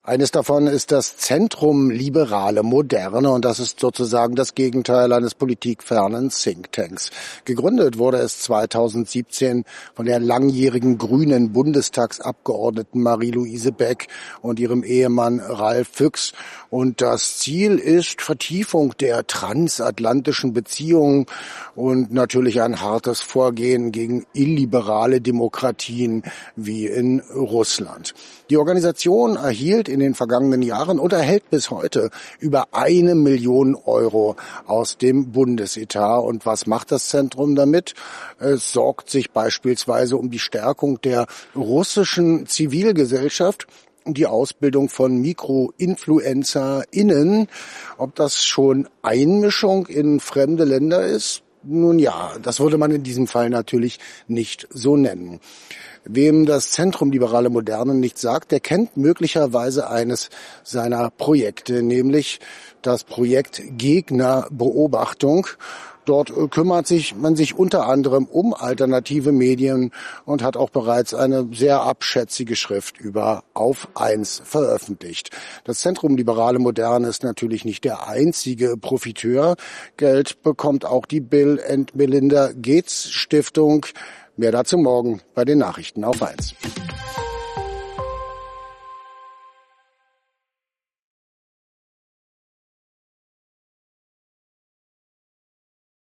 Eines davon ist das Zentrum Liberale Moderne und das ist sozusagen das Gegenteil eines politikfernen Thinktanks. Gegründet wurde es 2017 von der langjährigen grünen Bundestagsabgeordneten Marie-Louise Beck und ihrem Ehemann Ralf Füchs. Und das Ziel ist Vertiefung der transatlantischen Beziehungen und natürlich ein hartes Vorgehen gegen illiberale Demokratien wie in Russland. Die Organisation erhielt in den vergangenen Jahren und erhält bis heute über 1 Million Euro aus dem Bundesetat. Und was macht das Zentrum damit? Es sorgt sich beispielsweise um die Stärkung der russischen Zivilgesellschaft und die Ausbildung von MikroinfluencerInnen. Ob das schon Einmischung in fremde Länder ist? Nun ja, das würde man in diesem Fall natürlich nicht so nennen. Wem das Zentrum Liberale Moderne nicht sagt, der kennt möglicherweise eines seiner Projekte, nämlich das Projekt Gegnerbeobachtung. Dort kümmert man sich unter anderem um alternative Medien und hat auch bereits eine sehr abschätzige Schrift über Auf 1 veröffentlicht. Das Zentrum Liberale Moderne ist natürlich nicht der einzige Profiteur. Geld bekommt auch die Bill and Melinda Gates Stiftung. Mehr dazu morgen bei den Nachrichten auf 1.